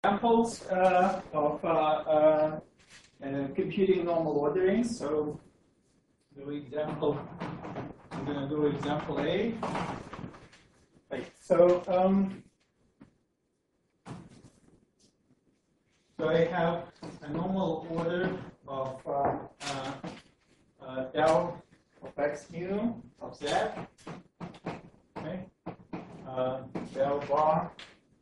Examples of computing normal ordering. So, I'm going to do example A. Right. So I have a normal order of del of x mu of z. Okay. Del bar.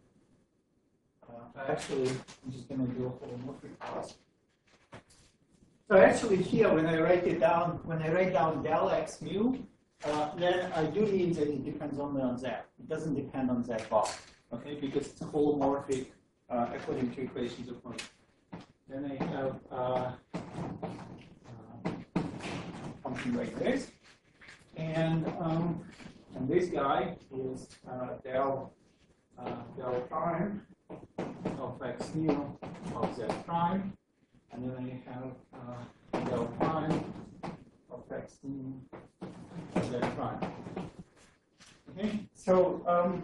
Actually, I'm just going to do a holomorphic class. So actually here, when I write down del x mu, then I do mean that it depends only on z. It doesn't depend on z bar, okay? Because it's holomorphic according to equations of motion. Then I have something like this, and this guy is del prime of x mu of z prime, and then I have del prime of x mu of z prime. Okay, so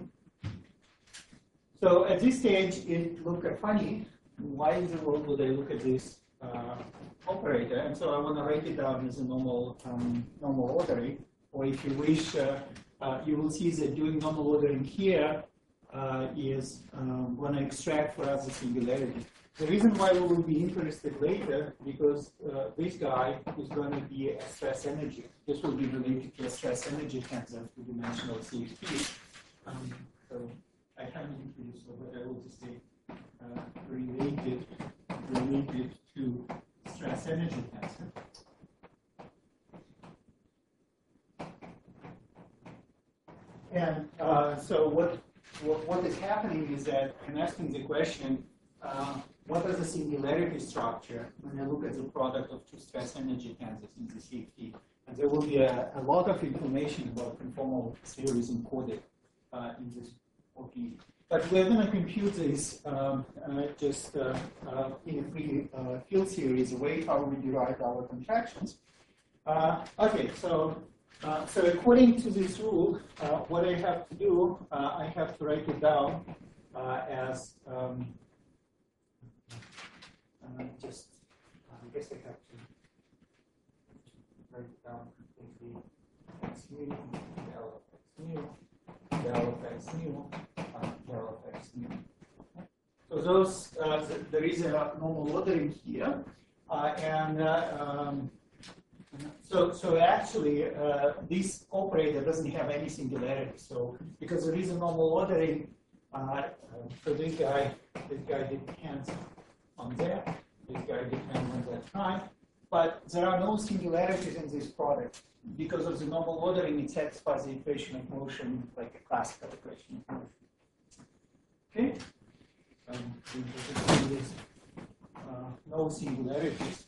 at this stage it looked funny. Why in the world would I look at this operator? And so I want to write it down as a normal ordering, or if you wish, you will see that doing normal ordering here is going to extract for us the singularity. The reason why we will be interested later, because this guy is going to be a stress energy. This will be related to a stress energy tensor of two-dimensional CFT. So I haven't introduced it, but I will just say related to stress energy tensor. And so what is happening is that I'm asking the question, what is the singularity structure when I look at the product of two stress energy tensors in the CFT? And there will be a lot of information about conformal series encoded in this OP. But we're going to compute this just in a free field series, the way how we derive our contractions. Okay, so according to this rule, what I have to do, I have to write it down as I guess I have to write it down completely. X mu, del of x mu, del of x mu, del of x mu. So those, there is a normal ordering here, and so actually, this operator doesn't have any singularity. So because there is a normal ordering, so this guy depends on that. This guy depends on that prime. But there are no singularities in this product. Because of the normal ordering, it satisfies the equation of motion like a classical equation of motion. Okay? No singularities.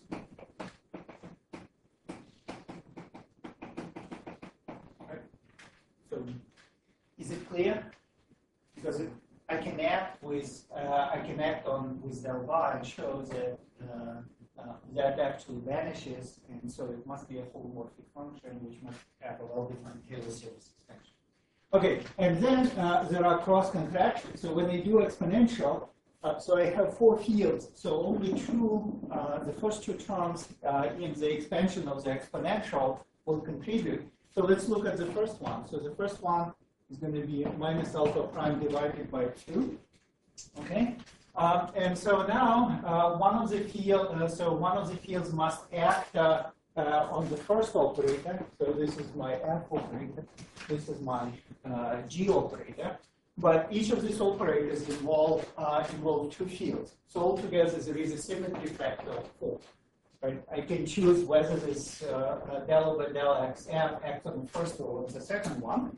So, is it clear? Because I can act with with del bar and show that that actually vanishes, and so it must be a holomorphic function which must have a well-defined Taylor series extension. Okay, and then there are cross contractions. So when I do exponential, so I have four fields. So only the first two terms in the expansion of the exponential will contribute. So let's look at the first one. So the first one is going to be minus alpha prime divided by 2. Okay, and so now one of the fields must act on the first operator. So this is my F operator. This is my G operator. But each of these operators involve two fields. So altogether there is a symmetry factor of 4. Right? I can choose whether this del over del x f acts on the first or the second one.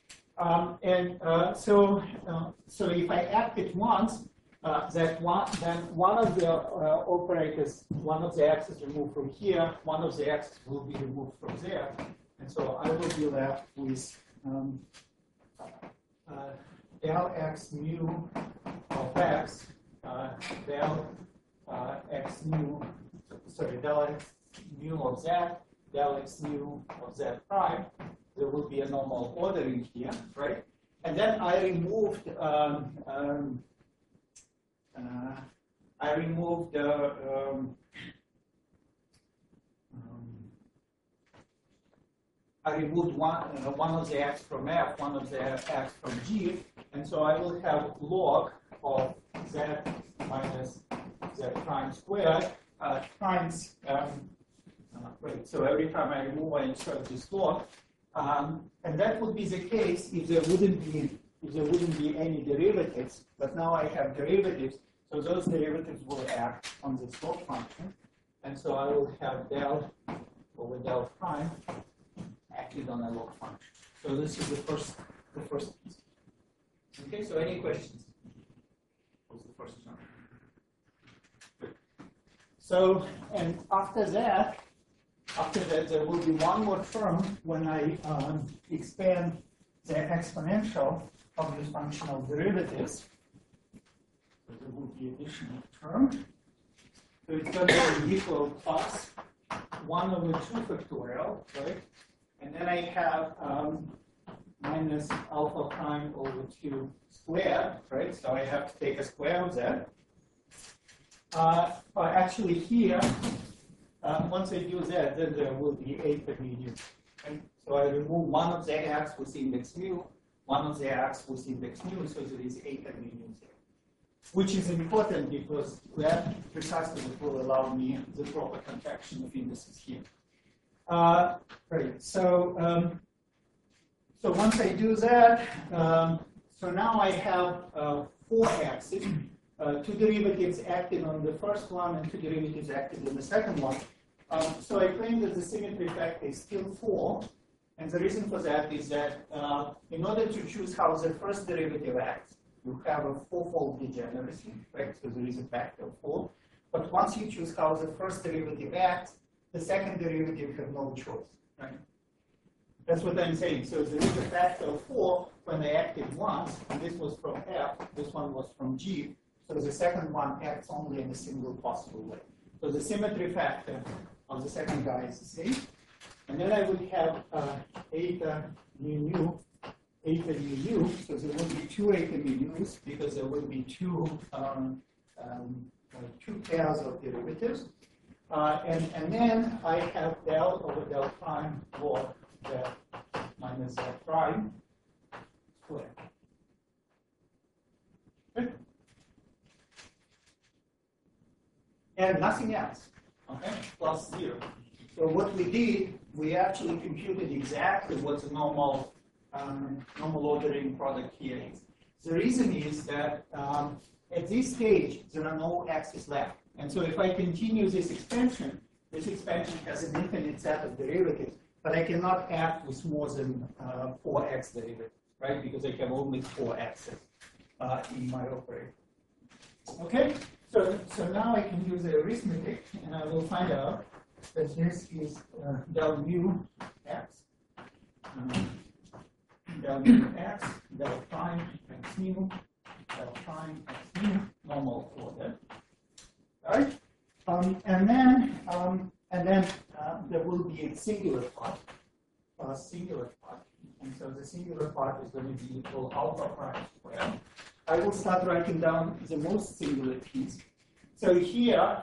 So if I act it once, then one of the operators, one of the x's removed from here, one of the x's will be removed from there. And so I will be left with del x mu of x, del x mu, del x mu of z, del x mu of z prime. There will be a normal ordering here, right? And then I removed I removed one of the x from f, one of the x from g, and so I will have log of z minus z prime squared times, right, so every time I remove, I insert this log, and that would be the case if there wouldn't be any derivatives, but now I have derivatives, so those derivatives will act on this log function, and so I will have del over del prime acted on a log function. So this is the first piece. Okay, so any questions? What's the first one? Good. So, and after that, there will be one more term when I expand the exponential of this functional derivatives. So there will be additional term. So it's going to be equal plus 1 over 2 factorial, right? And then I have minus alpha prime over 2 squared, right? So I have to take a square of that. Actually here, once I do that, then there will be 8 medians. Right? So I remove one of the x with index mu, one of the x with index mu, so there is 8 medians here. Which is important because that precisely will allow me the proper contraction of indices here. Right. So so once I do that, so now I have 4 x's, 2 derivatives acting on the first one and 2 derivatives acting on the second one. So I claim that the symmetry factor is still 4, and the reason for that is that in order to choose how the first derivative acts, you have a 4-fold degeneracy, right? So there is a factor of 4. But once you choose how the first derivative acts, the second derivative have no choice, right? That's what I'm saying. So there is a factor of 4 when they acted once, and this was from f, this one was from g. So the second one acts only in a single possible way. So the symmetry factor of the second guy is the same. And then I would have eta mu, so there will be 2 eta mu's because there will be two pairs of derivatives. And then I have del over del prime log z minus z prime squared. Good. And nothing else, okay, plus 0. So what we did, we actually computed exactly what the normal ordering product here is. The reason is that at this stage, there are no x's left. And so if I continue this expansion has an infinite set of derivatives, but I cannot act with more than 4x derivatives, right? Because I have only 4 x's in my operator. Okay, so now I can use the arithmetic, and I will find out that this is del mu x, del mu x, del prime x mu, del prime x mu, normal order. All right, and then there will be a singular part, and so the singular part is going to be equal alpha prime squared. I will start writing down the most singular piece. So here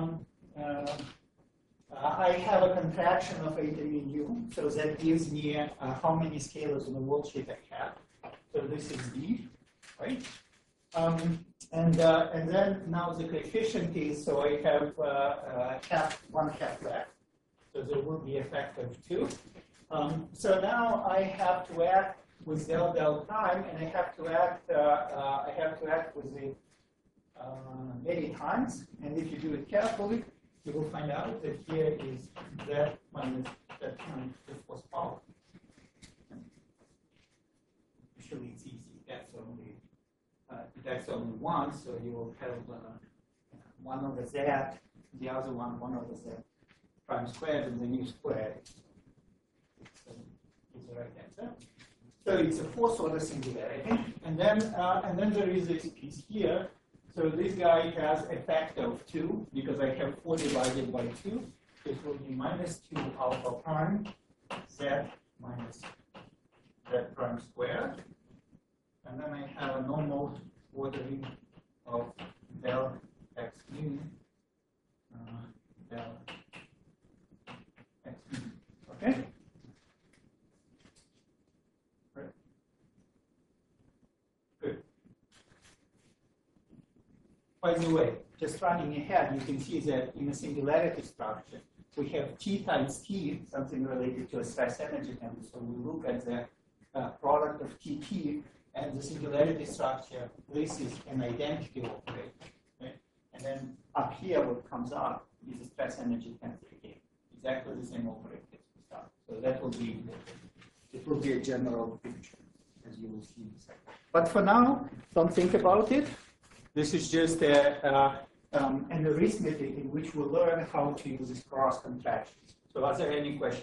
I have a contraction of eta mu, so that gives me how many scalars in the worldsheet I have. So this is D, right? And then now the coefficient is, so I have one half left. So there will be a factor of 2. So now I have to act with del prime, and I have to act with it many times. And if you do it carefully, you will find out that here is z minus z prime to the fourth power. Usually it's easy. That's only one, so you will have 1 over z, the other one over z prime squared, and then you square it. It's the right answer. So it's a 4th order singularity, and then there is this piece here. So this guy has a factor of 2 because I have 4 divided by 2. It will be minus 2 alpha prime z minus z prime squared, and then I have a normal ordering of del x mu del x mu. Okay? Right. Good. By the way, just running ahead, you can see that in a singularity structure, we have T times T, something related to a stress energy density. So we look at the product of TT and the singularity structure. This is an identity operator. Okay? And then up here, what comes up is a stress energy density game. Exactly the same operator as we start. So that will be, it will be a general picture, as you will see in a second. But for now, don't think about it. This is just an arithmetic in which we learn how to use these cross contractions. So are there any questions?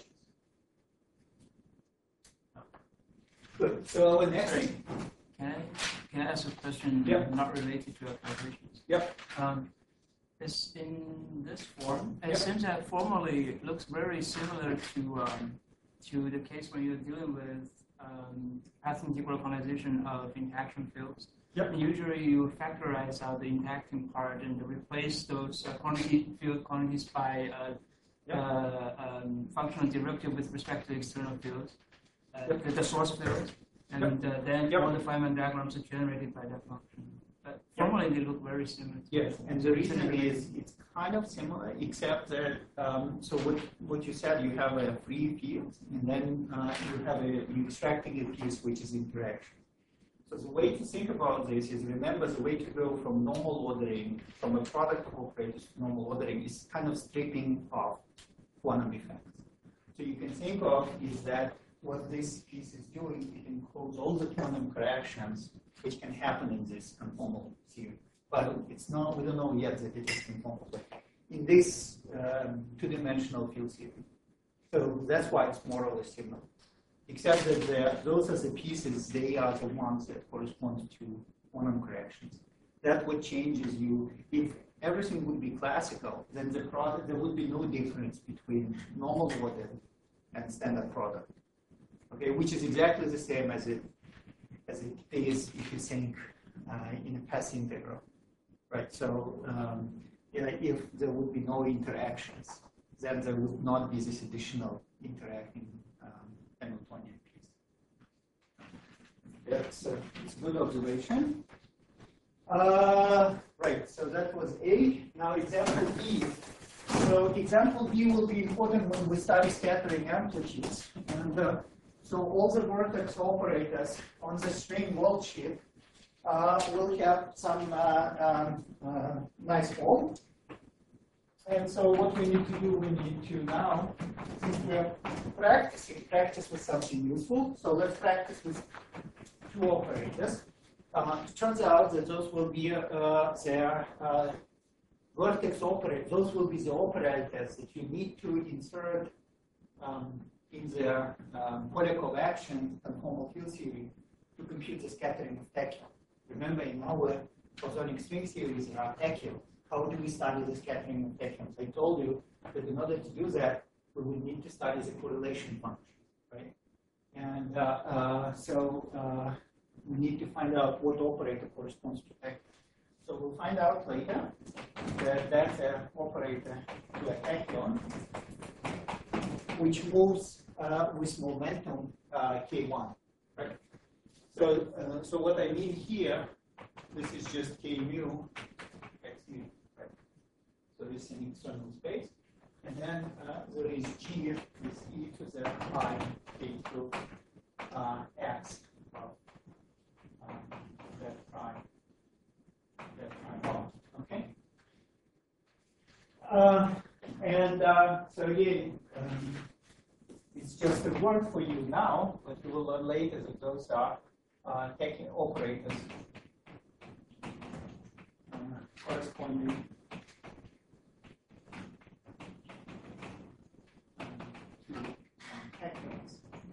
Good. So next thing. Can I ask a question not related to your calculations? Yep. It's in this form. It seems that formally it looks very similar to the case when you're dealing with path integral quantization of interaction fields. Yep. And usually you factorize out the interacting part and replace those field quantities by functional derivative with respect to external fields, the source field, and then all the Feynman diagrams are generated by that function. But formally they look very similar. Yes, and the reason is it's kind of similar, except that so what you said, you have a free field, and then you're extracting a piece which is interaction. So the way to think about this is, remember, the way to go from normal ordering, from a product of operators to normal ordering, is kind of stripping off quantum effects. So you can think of is that what this piece is doing, it encodes all the quantum corrections which can happen in this conformal theory. But it's not, we don't know yet that it is conformal in this two-dimensional field theory. So that's why it's more or less similar. Except that those are the pieces, they are the ones that correspond to quantum corrections. That's what changes you. If everything would be classical, then the product, there would be no difference between normal order and standard product. Okay, which is exactly the same as it is if you think in a path integral, right? So if there would be no interactions, then there would not be this additional interacting Hamiltonian piece. That's a good observation. Right, so that was A. Now example B. So example B will be important when we study scattering amplitudes. And so all the vertex operators on the string world sheet will have some nice form. And so what we need to do, we need to now, since we're practicing, practice with something useful. So let's practice with two operators. It turns out that those will be their vertex operators. Those will be the operators that you need to insert in their Polyakov action conformal field theory to compute the scattering of tachyons. Remember, in our bosonic string series, there are tachyons. How do we study the scattering of tachyons? I told you that in order to do that, we will need to study the correlation function, right? And so we need to find out what operator corresponds to tachyon. So we'll find out later that that's an operator to a tachyon, which moves with momentum k1, right? So, so what I mean here, this is just k mu, x mu, right? So this is an external space, and then there is g with e to the pi k through x of that prime bar, okay? So again, it's just a word for you now, but you will learn later that those are tachyon operators corresponding to tachyons.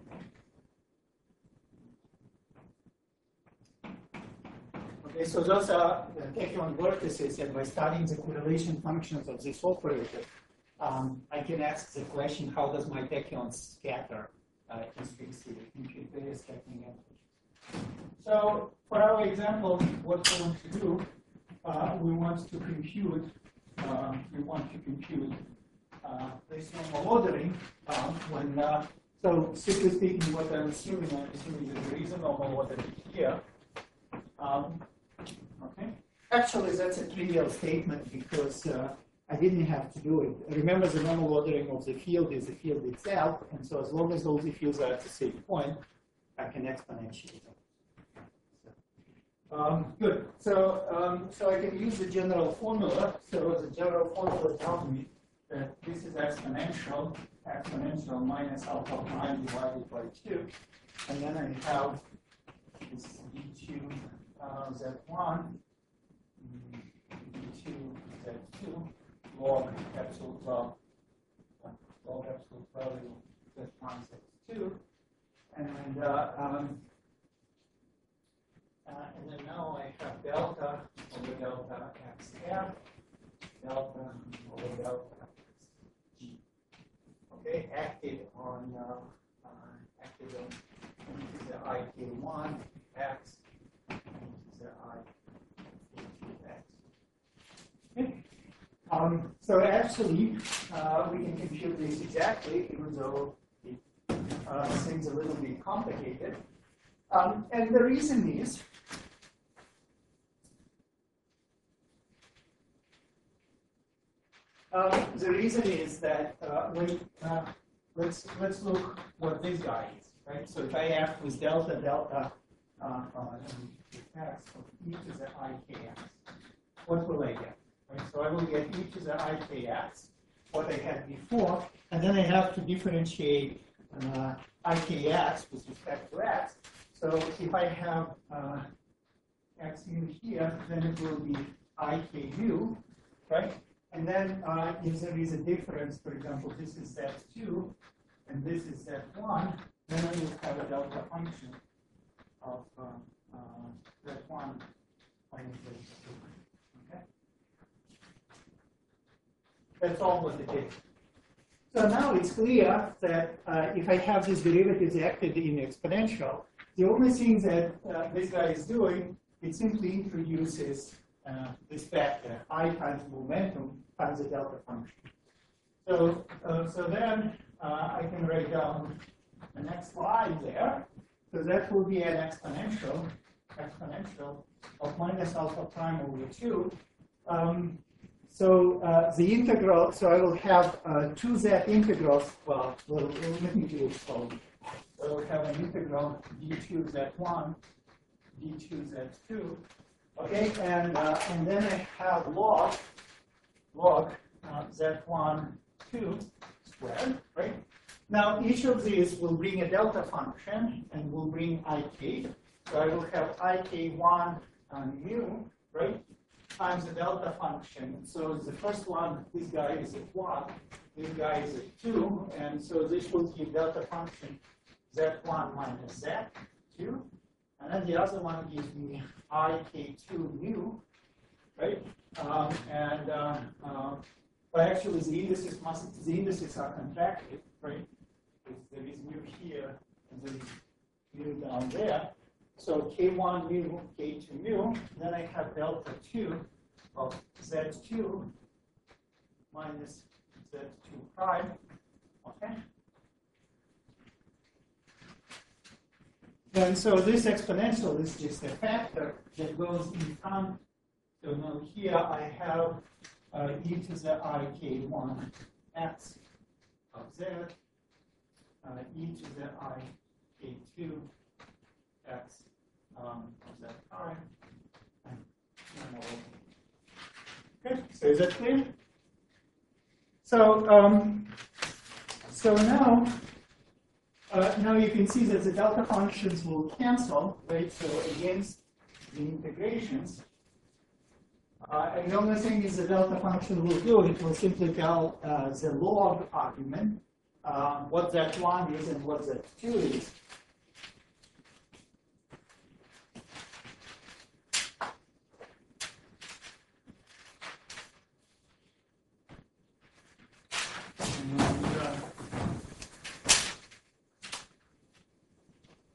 Okay, so those are the tachyon vertices, and by studying the correlation functions of this operator, I can ask the question, how does my tachyon scatter in string theory, compute various scattering amplitudes? So for our example, what we want to do we want to compute this normal ordering when so simply speaking, what I'm assuming that there is a normal ordering here. Okay. Actually, that's a trivial statement because I didn't have to do it. Remember, the normal ordering of the field is the field itself, and so as long as all the fields are at the same point, I can exponentiate them. Good. So I can use the general formula. So the general formula tells me that this is exponential minus alpha prime divided by 2, and then I have this d2 z1, d2 z2 log absolute value z1 z2, and then now I have delta over delta x f, delta over delta g. Okay, acted on the ik1 x, the ik2 x. Okay. So actually, we can compute this exactly, even though it seems a little bit complicated. And the reason is that let's look what this guy is, right? So if I have with delta x of e to the ikx, what will I get? Right? So I will get e to the ikx, what I had before, and then I have to differentiate ikx with respect to x. So if I have x in here, then it will be iku, right? And then if there is a difference, for example, this is z2 and this is z1, then I will have a delta function of z1 minus z2. Okay? That's all what it is. So now it's clear that if I have these derivatives acted in exponential, the only thing that this guy is doing, it simply introduces this factor, I times momentum times the delta function. So, then I can write down the next slide there. So that will be an exponential of minus alpha prime over 2. The integral, so I will have two z integrals. Well, let me do it slowly. So I will have an integral d2 z1, d2 z2. Okay, and then I have log z1 2 squared, right? Now each of these will bring a delta function and will bring ik. So I will have ik1 mu, right, times the delta function. So the first one, this guy is at 1, this guy is at 2, and so this will give delta function z1 minus z2. And then the other one gives me ik2 mu, right? But actually the indices are contracted, right? There is mu here and there is mu down there. So k1 mu, k2 mu, then I have delta 2 of z2 minus z2 prime, okay? And so this exponential is just a factor that goes in front. So now here I have e to the ik1 x of z, e to the ik2 x of z prime. Okay, so is that clear? So now you can see that the delta functions will cancel, right? So against the integrations. And the only thing is the delta function will do, it will simply tell the log argument what that one is and what that two is.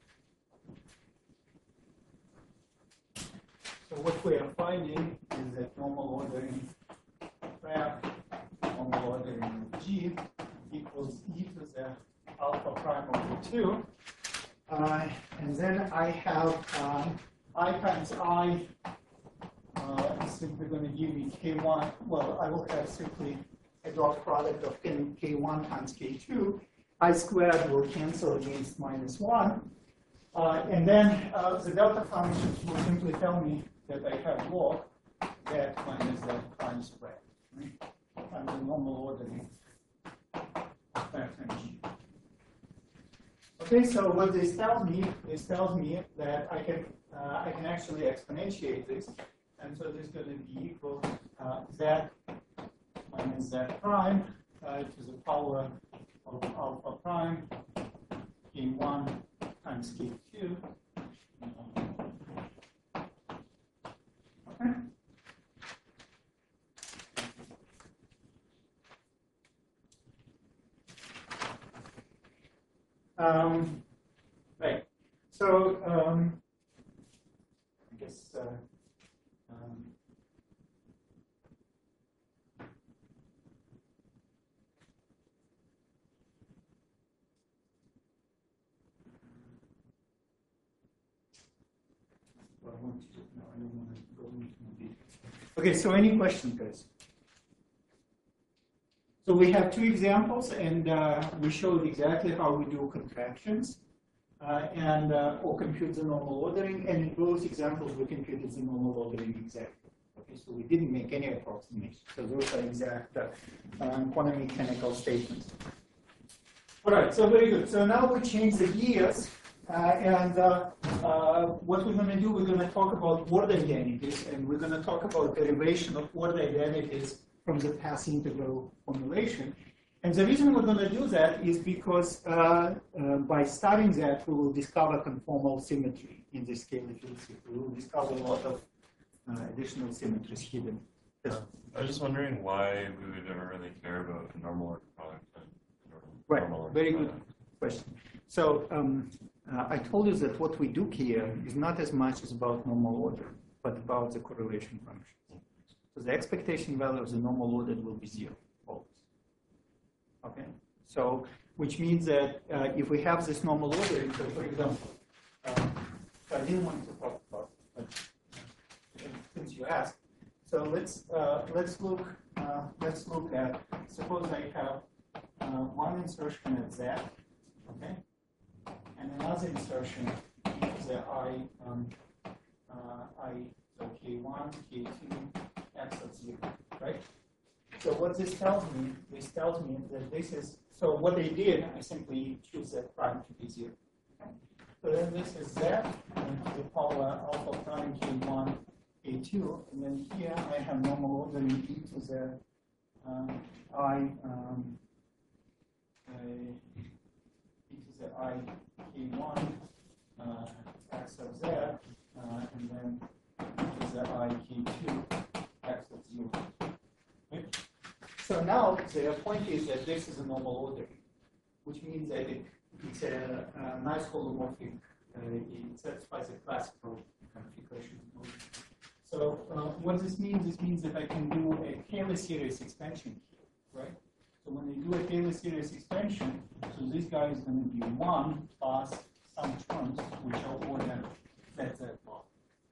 So what we are finding is that normal ordering graph, normal ordering of G equals e to the alpha prime over 2. And then I have I times I is simply going to give me K1. Well, I will have simply a dot product of K1 times K2. I squared will cancel against -1. And then the delta functions will simply tell me that I have log that minus that prime squared. Right? And the normal ordering of F and G. Okay, so what this tells me that I can actually exponentiate this, and so this is going to be equal z minus z prime to the power of alpha prime k1 times k2. Okay. Right. So I guess well, I want to, no, I don't want to go into detail. Okay. So any questions, guys? So we have two examples, and we showed exactly how we do contractions or compute the normal ordering. And in both examples, we computed the normal ordering exactly. Okay, so we didn't make any approximation. So those are exact quantum mechanical statements. All right, so very good. So now we change the gears, and what we're going to do, we're going to talk about word identities, and we're going to talk about derivation of word identities from the path integral formulation. And the reason we're going to do that is because by studying that, we will discover conformal symmetry in this scalar field. We will discover a lot of additional symmetries hidden. I was just wondering why we would ever really care about a normal order product. Right, very good question. So I told you that what we do here is not as much as about normal order, but about the correlation function. So the expectation value of the normal order will be 0 always. Okay, so which means that if we have this normal ordering, so for example, so I didn't want to talk about it, but since you asked, so let's look at, suppose I have one insertion at Z, okay, and another insertion is the so K1, K2. X of 0, right? So what this tells me that this is, so what they did, I simply choose that prime to be 0. Okay? So then this is Z and to the power alpha prime K1, K2, and then here I have normal ordering e to the I K1 X of Z, and then e to the I K2 X of 0. Okay? So now the point is that this is a normal ordering, which means that it's a nice holomorphic, it satisfies a classical configuration. So what this means that I can do a Taylor series expansion here, right? So when you do a Taylor series expansion, so this guy is going to be 1 plus some terms which are ordered that well.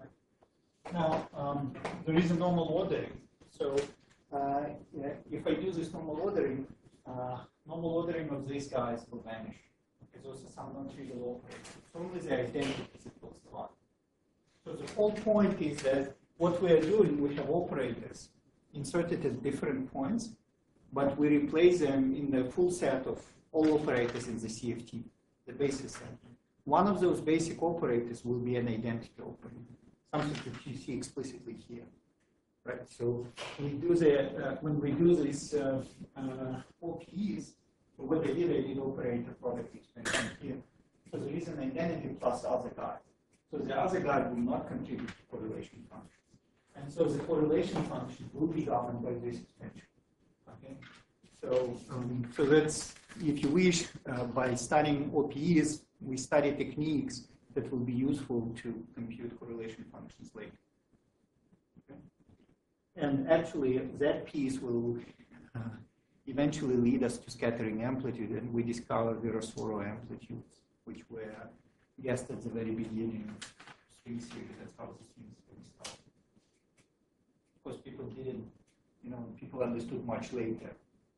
Now, there is a normal ordering. So if I do this normal ordering of these guys will vanish. Because those are some non-trivial operators. It's only the identities equals to 1. So the whole point is that what we are doing, we have operators inserted at different points, but we replace them in the full set of all operators in the CFT, the basis set. One of those basic operators will be an identity operator, something that you see explicitly here, right? So when we do these OPEs, what they did operator product expansion here. So there is an identity plus other guy. So the other guy will not contribute to correlation functions. And so the correlation function will be governed by this expansion. Okay? So that's, if you wish, by studying OPEs, we study techniques that will be useful to compute correlation functions later. Okay? And actually, that piece will eventually lead us to scattering amplitude, and we discovered Virasoro amplitudes, which were guessed at the very beginning of string theory. That's how the string theory started. Of course, people didn't, people understood much later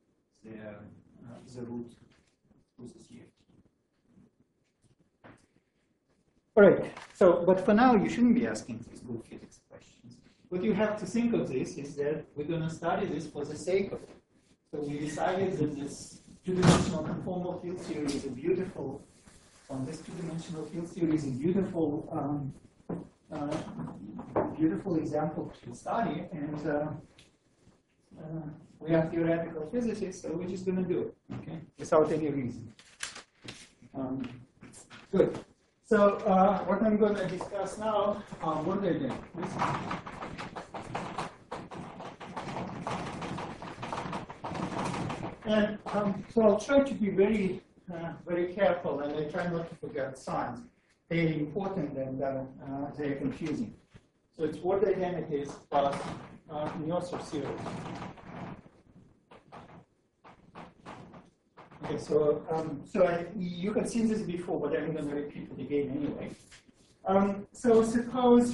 the root through the CFT. All right, so, but for now, you shouldn't be asking these good physics questions. What you have to think of this is that we're going to study this for the sake of it. So we decided that this two-dimensional conformal field theory is a beautiful, beautiful example to study, and we are theoretical physicists, so we're just going to do it, okay, without any reason. Good. So what I'm going to discuss now, what are they? And so I'll try to be very, very careful, and I try not to forget signs. They're important and they're confusing. So it's word identities plus Neosser series. Okay, so you have seen this before, but I'm going to repeat it again anyway. So suppose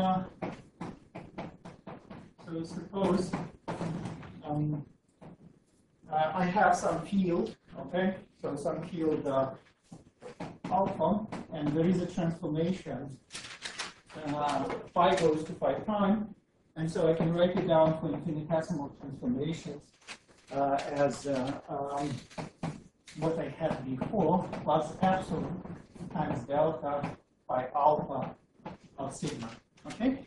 I have some field, okay? So some field alpha, and there is a transformation. Phi goes to phi prime, and so I can write it down for infinitesimal transformations as what I had before, plus epsilon times delta phi alpha of sigma. Okay?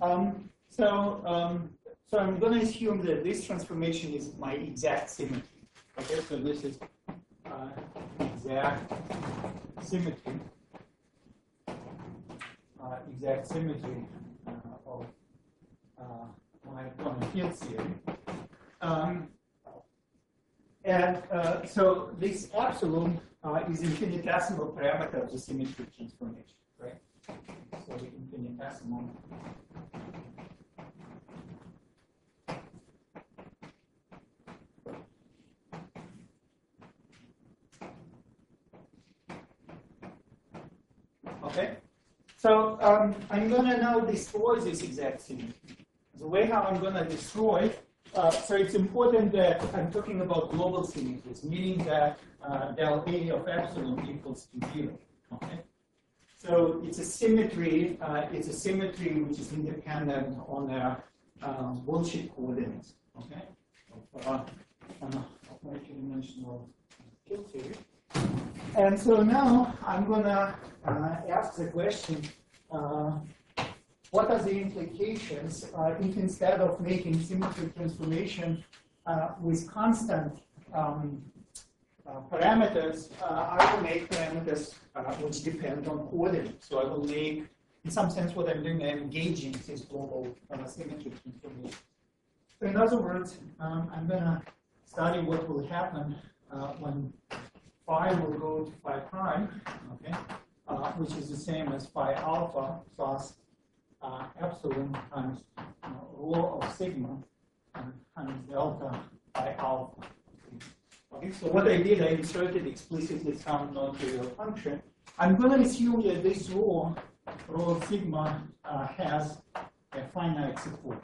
So I'm going to assume that this transformation is my exact symmetry. Okay, so this is exact symmetry. Of my quantum field theory. So this epsilon is infinitesimal parameter of the symmetric transformation, right? So the infinitesimal. Okay, so I'm going to now destroy this exact symmetry. The way how I'm going to destroy, so it's important that I'm talking about global symmetries, meaning that del A of epsilon equals to 0. Okay, so it's a symmetry. It's a symmetry which is independent on the bullshit coordinates. Okay, of multidimensional field theory. And so now I'm going to ask the question, what are the implications if instead of making symmetric transformation with constant parameters, I will make parameters which depend on coordinates. So I will make, in some sense, what I'm doing, I'm engaging this global symmetric transformation. So in other words, I'm going to study what will happen when phi will go to phi prime, okay, which is the same as phi alpha plus epsilon times rho of sigma times delta phi alpha. Okay, so what I did, I inserted explicitly some non-trivial function. I'm going to assume that this rho of sigma has a finite support,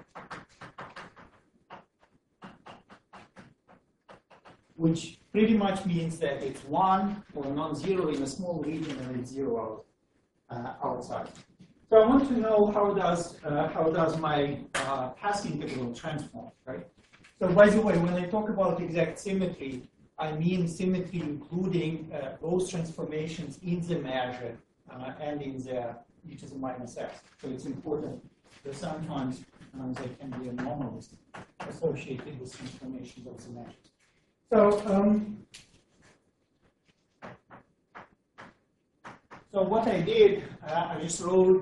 which pretty much means that it's 1 or non-zero in a small region and it's 0 outside. So I want to know how does my path integral transform, right? So by the way, when I talk about exact symmetry, I mean symmetry including both transformations in the measure and in the e to the minus x. So it's important that sometimes there can be anomalies associated with transformations of the measures. So what I did, I just wrote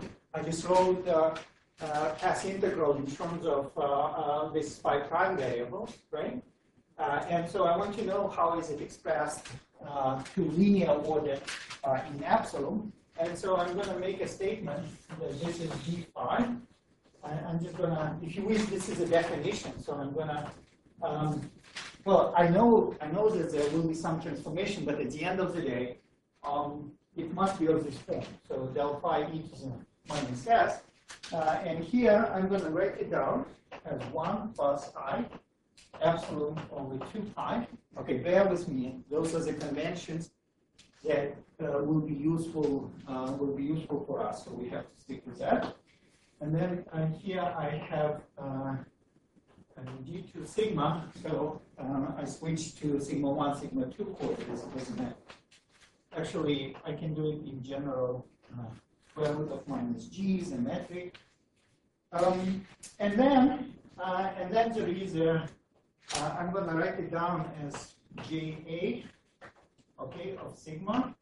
path integral in terms of this phi prime variable, right? And so I want to know how is it expressed to linear order in epsilon. And so I'm going to make a statement that this is d phi I'm just gonna, if you wish, this is a definition, so I'm gonna, well, I know that there will be some transformation, but at the end of the day, it must be of this form. So del phi e to the minus s, and here I'm gonna write it down as 1 plus I epsilon over 2 pi. Okay, bear with me. Those are the conventions that will be useful for us. So we have to stick with that. And then here I have d2 sigma. So I switch to sigma 1, sigma 2 coordinates. It doesn't matter. Actually, I can do it in general. Square root of minus g is a metric. And then there is a, I'm going to write it down as JA, okay, of sigma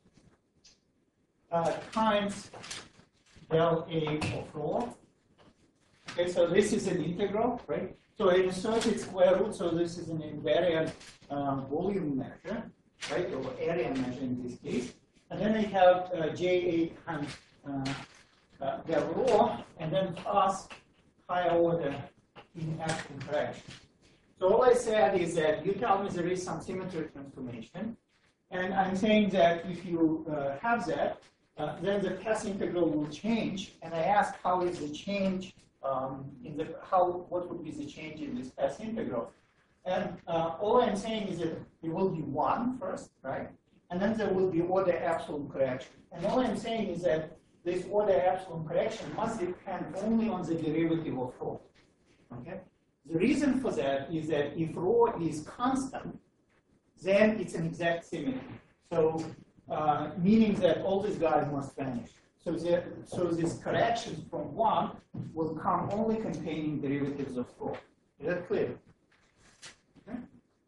times del A of rho. Okay, so this is an integral, right? So I inserted square root, so this is an invariant volume measure, right, or area measure in this case. And then I have JA times del rho, and then plus higher order in action correction. So all I said is that you tell me there is some symmetry transformation, and I'm saying that if you have that, then the path integral will change, and I ask how is the change what would be the change in this path integral? And all I'm saying is that it will be 1 first, right? And then there will be order epsilon correction. And all I'm saying is that this order epsilon correction must depend only on the derivative of rho. Okay? The reason for that is that if rho is constant, then it's an exact symmetry. So, meaning that all these guys must vanish. So these corrections from 1 will come only containing derivatives of rho. Is that clear? Okay.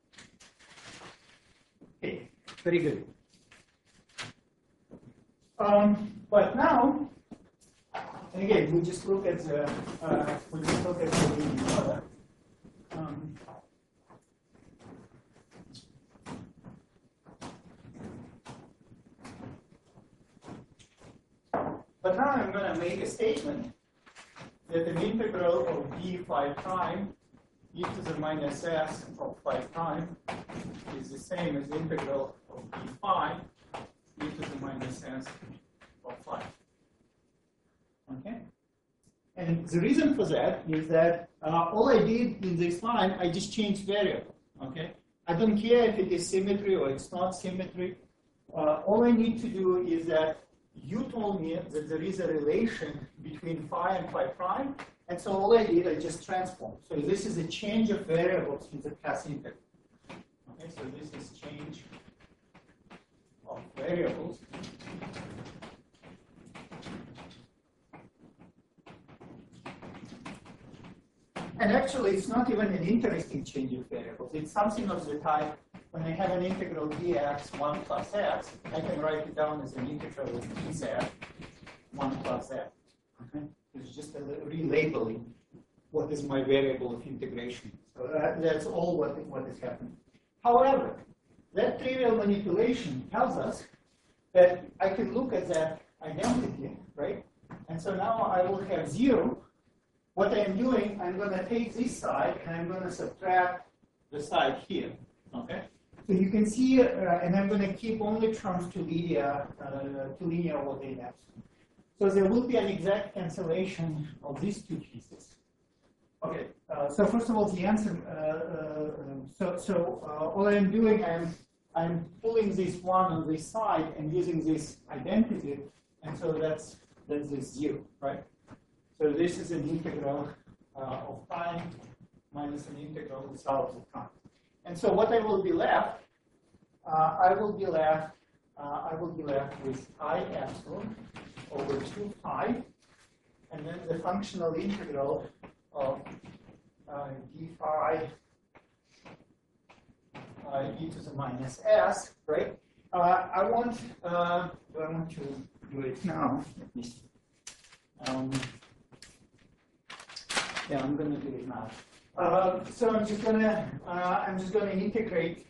Okay. Very good. But now, and again, we just look at the leading product. But now I'm going to make a statement that an integral of d phi prime e to the minus s of phi prime is the same as the integral of d phi e to the minus s of phi. Okay? And the reason for that is that all I did in this line, I just changed variable. Okay? I don't care if it is symmetry or it's not symmetry. All I need to do is that you told me that there is a relation between phi and phi prime, and so all I did, I just transformed. So this is a change of variables in the path integral. Okay, so this is change of variables. And actually, it's not even an interesting change of variables. It's something of the type, when I have an integral dx 1 plus x, I can write it down as an integral of dz 1 plus x. Okay? It's just a relabeling what is my variable of integration. So that's all what is happening. However, that trivial manipulation tells us that I can look at that identity, right? And so now I will have 0. What I'm doing, I'm going to take this side and I'm going to subtract the side here. Okay? So you can see, and I'm going to keep only terms to linear order in epsilon. So there will be an exact cancellation of these two pieces. Okay. So first of all, the answer. All I'm doing, I'm pulling this one on this side and using this identity, and so that's this 0, right? So this is an integral of time minus an integral of solves of time. And so what I will be left, I will be left with I epsilon over 2 pi, and then the functional integral of d phi e to the minus s, right? Do I want to do it now? Let me see. Yeah, I'm going to do it now. So I'm just going to integrate.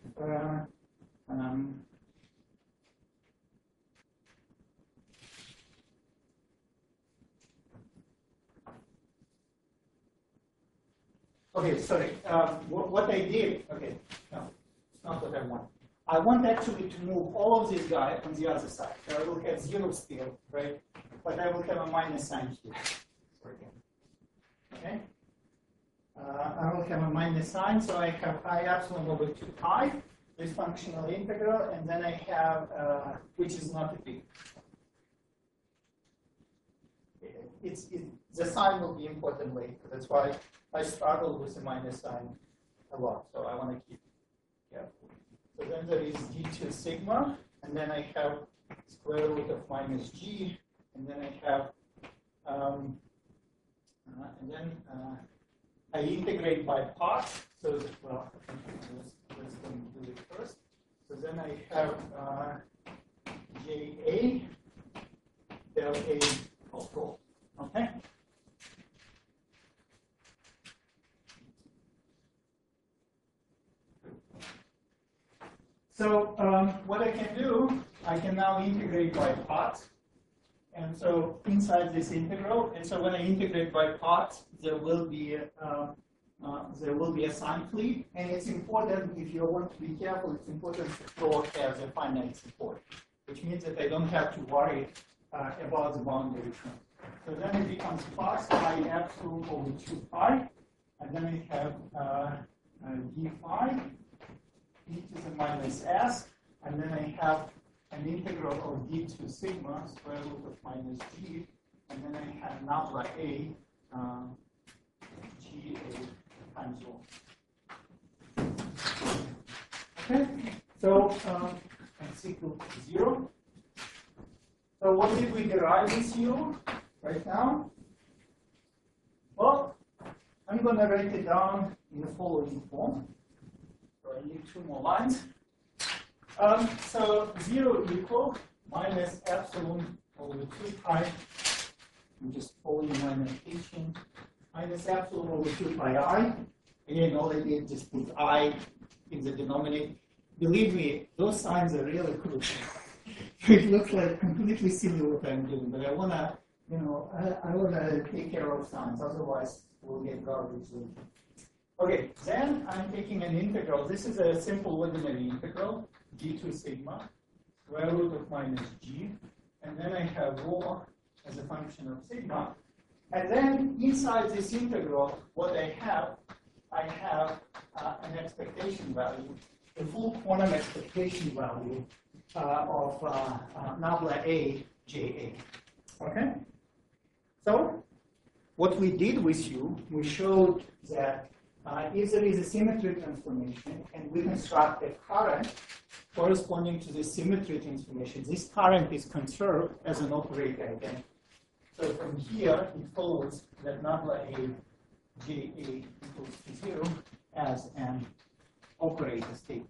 Okay, sorry. What I did, okay, no, it's not what I want. I want actually to move all of this guy on the other side. So I will have 0 still, right? But I will have a minus sign here. Okay? I will have a minus sign, so I have I epsilon over 2 pi, this functional integral, and then I have, which is not a big. The sign will be important later. That's why I struggle with the minus sign a lot. So I want to keep careful. So then there is d2 sigma, and then I have square root of minus g, and then I have, I integrate by parts. So well, let's do it first. So then I have JA del A of gold. Okay. So what I can do, I can now integrate by parts. And so inside this integral, and so when I integrate by parts, there will be a sign flip. And it's important, if you want to be careful, it's important to flow has a finite support, which means that I don't have to worry about the boundary term. So then it becomes plus I epsilon over 2 pi, and then I have d phi, e to the minus s, and then I have an integral of d2 sigma square root of minus g, and then I have nabla a g a times 1. Okay, so it's equal to 0. So what did we derive with u right now? Well, I'm going to write it down in the following form. So I need 2 more lines. So 0 equal minus epsilon over 2 pi. I'm just following my notation. Minus epsilon over 2 pi I. Again, all I did just put I in the denominator. Believe me, those signs are really crucial. It looks like completely silly what I'm doing, but I wanna, I wanna take care of signs. Otherwise, we'll get garbage later. Okay, then I'm taking an integral. This is a simple ordinary integral, d2 sigma, square root of minus g, and then I have rho as a function of sigma. And then inside this integral, what I have an expectation value, the full quantum expectation value of nabla A, JA. Okay? So, what we did with you, we showed that if there is a symmetry transformation and we construct a current corresponding to the symmetry transformation, this current is conserved as an operator again. So from here, it follows that nabla A, JA equals to 0 as an operator statement.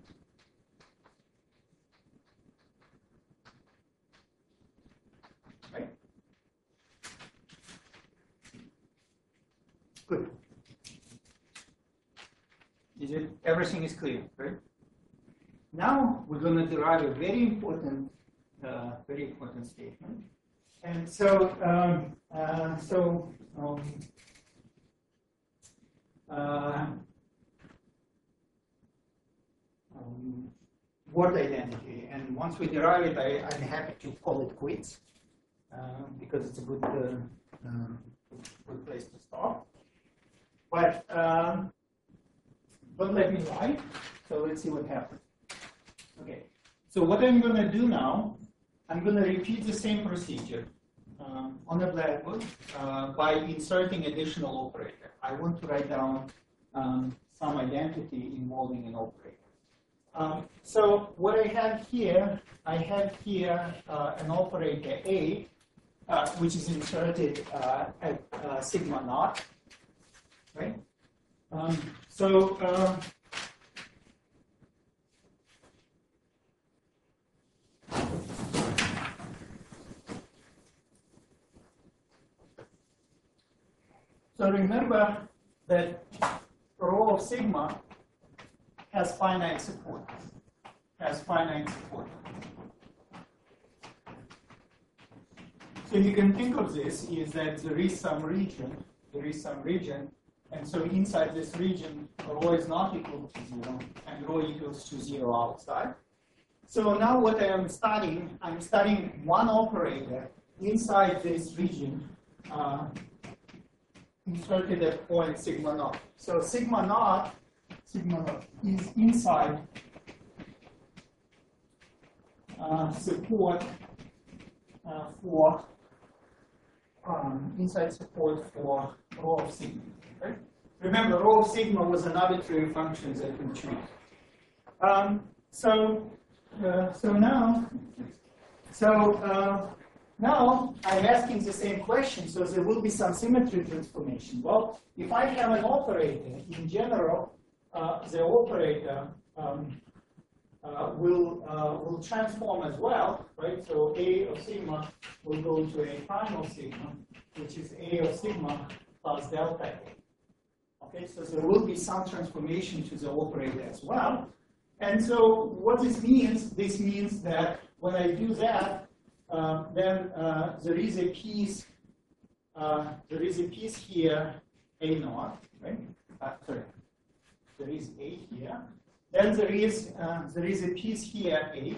Right? Good. Everything is clear, right? Now we're going to derive a very important statement. And so, word identity. And once we derive it, I'm happy to call it quits because it's a good place to start. But don't let me lie. So let's see what happens. Okay. So what I'm going to do now, I'm going to repeat the same procedure on the blackboard by inserting additional operator. I want to write down some identity involving an operator. So what I have here an operator A, which is inserted at sigma naught, right? So remember that rho of sigma has finite support. So you can think of this is that there is some region And so inside this region, rho is not equal to 0, and rho equals to 0 outside. So now what I'm studying one operator inside this region inserted at point sigma naught. So sigma naught is inside support for inside support for rho of sigma. Right? Remember, rho of sigma was an arbitrary function that we choose. Now I'm asking the same question, so there will be some symmetry transformation. Well, if I have an operator, in general, the operator will transform as well, right? So A of sigma will go to A prime of sigma, which is A of sigma plus delta A. Okay, so there will be some transformation to the operator as well. And so what this means that when I do that, then there is a piece here, A naught, right? Sorry, there is A here. Then there is a piece here, A.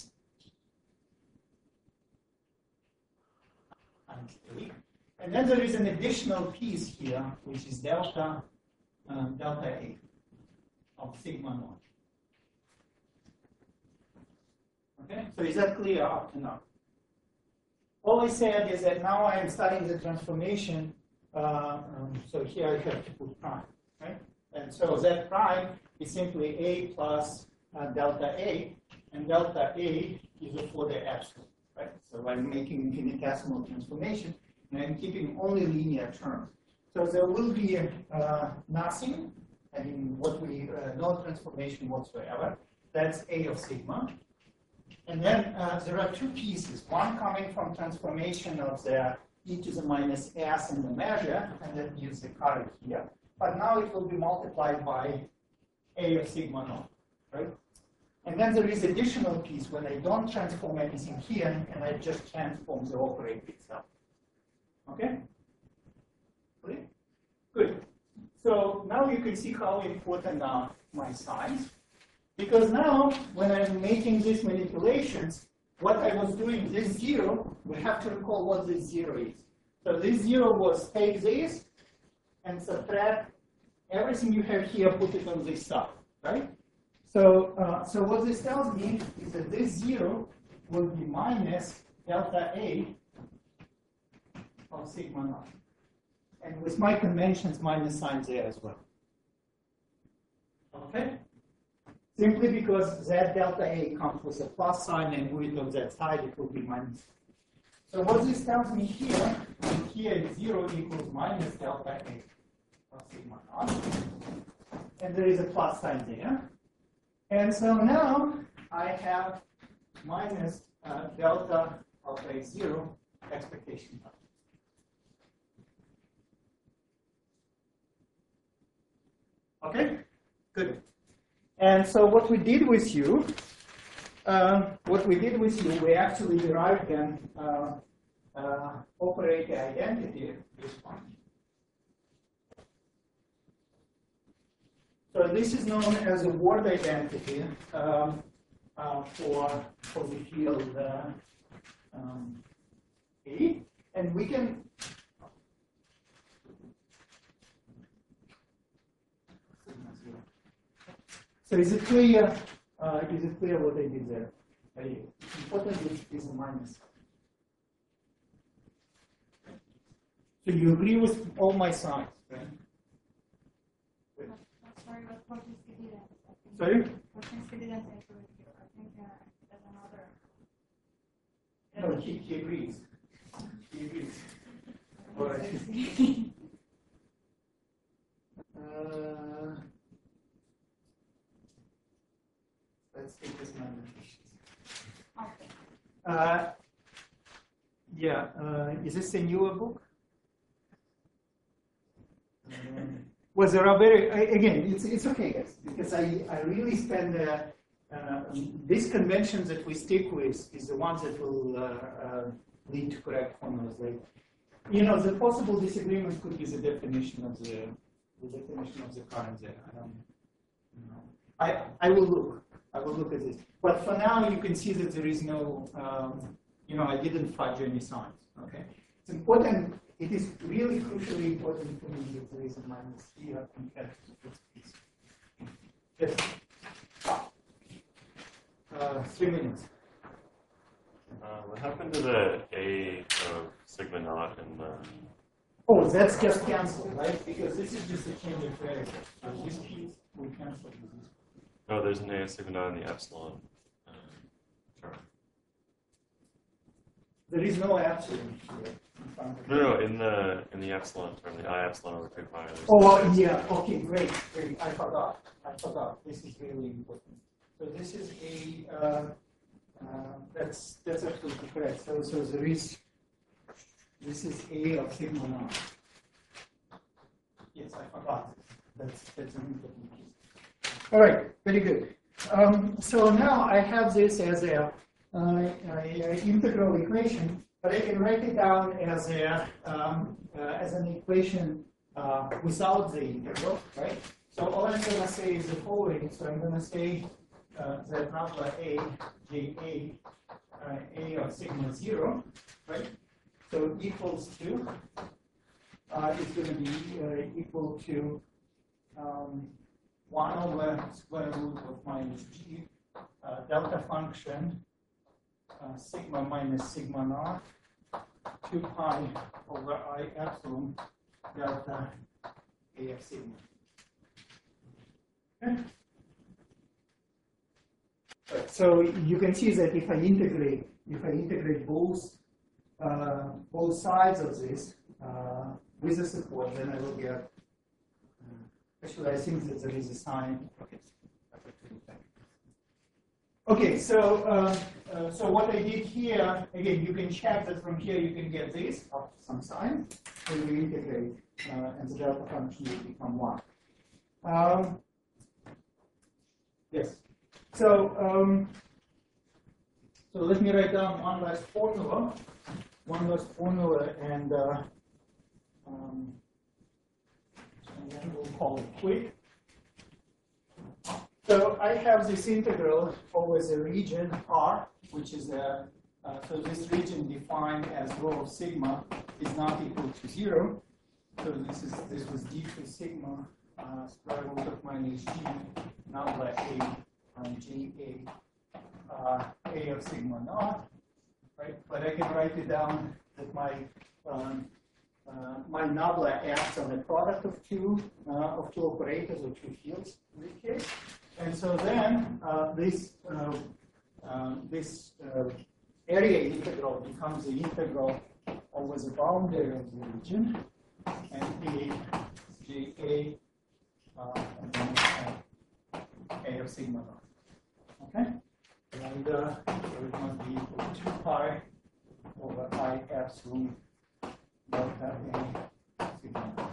And then there is an additional piece here, which is delta A of sigma naught. Okay, so is that clear up to now? All I said is that now I am studying the transformation. So here I have to put prime, right? And so Z prime is simply A plus delta A, and delta A is for the epsilon, right? So I'm making infinitesimal transformation, and I'm keeping only linear terms. So there will be nothing, I mean, no transformation whatsoever. That's A of sigma. And then there are two pieces, one coming from transformation of the e to the minus s in the measure, and that gives the current here. But now it will be multiplied by A of sigma naught, right? And then there is additional piece when I don't transform anything here, and I just transform the operator itself. Okay? Clear? Good. So now you can see how important are my signs. Because now, when I'm making these manipulations, what I was doing, this 0, we have to recall what this 0 is. So this 0 was take this and subtract everything you have here, put it on this side, right? So what this tells me is that this 0 will be minus delta A of sigma naught. And with my conventions, minus signs there as well. Okay? Simply because Z delta A comes with a plus sign, and move it on that side, it will be minus. So what this tells me here is 0 equals minus delta A of sigma naught. And there is a plus sign there. And so now I have minus delta of A0 expectation function. Okay? Good. And so what we did with you, we actually derived an operator identity, this one. So this is known as a word identity for the field A, and we can. So is it clear? What I did there? Important is a minus. So you agree with all my signs, right? Sorry, but what is evidence? Sorry? What is evidence I think there's another. No, he agrees. He agrees. All right. Let's take this notation. Okay. Is this a newer book? Well, there are again, it's okay, guys, because I really spend these conventions that we stick with is the ones that will lead to correct formulas. Like, the possible disagreements could be the definition of the the definition of the current there. I don't know. I will look. I will look at this. But for now, you can see that there is no, I didn't fudge any signs. Okay. It's important. It is really crucially important for me that there is a minus here compared to the first piece. Yes. 3 minutes. What happened to the A of sigma naught and the... Oh, that's just canceled, right? Because this is just a change of variable. So this piece we cancel with this. No, there's an A of sigma naught in the epsilon. Chart. There is no epsilon here. No, in the epsilon term, the I epsilon over 2 pi. Oh, yeah. Okay, great. I forgot. This is really important. So this is a that's absolutely correct. So there is this is A of sigma naught. Yes, I forgot. That's an important piece. All right, very good. So now I have this as a integral equation, but I can write it down as an equation without the integral, right? So all I'm going to say is the following. So I'm going to say that nabla A, J A of sigma 0, right? So equals to, it's going to be equal to 1 over square root of minus G, delta function, sigma minus sigma naught, 2 pi over I epsilon, delta A of sigma. Okay. So you can see that if I integrate both sides of this with the support, then I will get. Actually, I think that there is a sign. Okay, so what I did here, again, you can check that from here you can get this up to some sign. So you integrate, and the delta function will become 1. Yes. So let me write down one last formula, and then we'll call it quick. So I have this integral over the region R, which is so this region defined as rho of sigma is not equal to 0. So this was d to sigma square root of minus G nabla A on G A of sigma naught, right? But I can write it down that my nabla acts on the product of two operators or two fields in this case, and so then this area integral becomes the integral over the boundary of the region, and A and then A of sigma naught. Okay, and so it must be equal to 2 pi over I epsilon delta A sigma naught.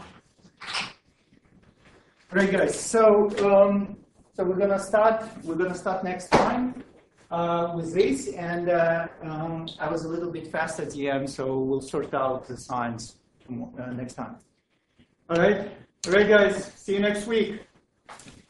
Right, guys. So we're gonna start next time with this, and I was a little bit fast at the end, so we'll sort out the signs next time. All right, guys. See you next week.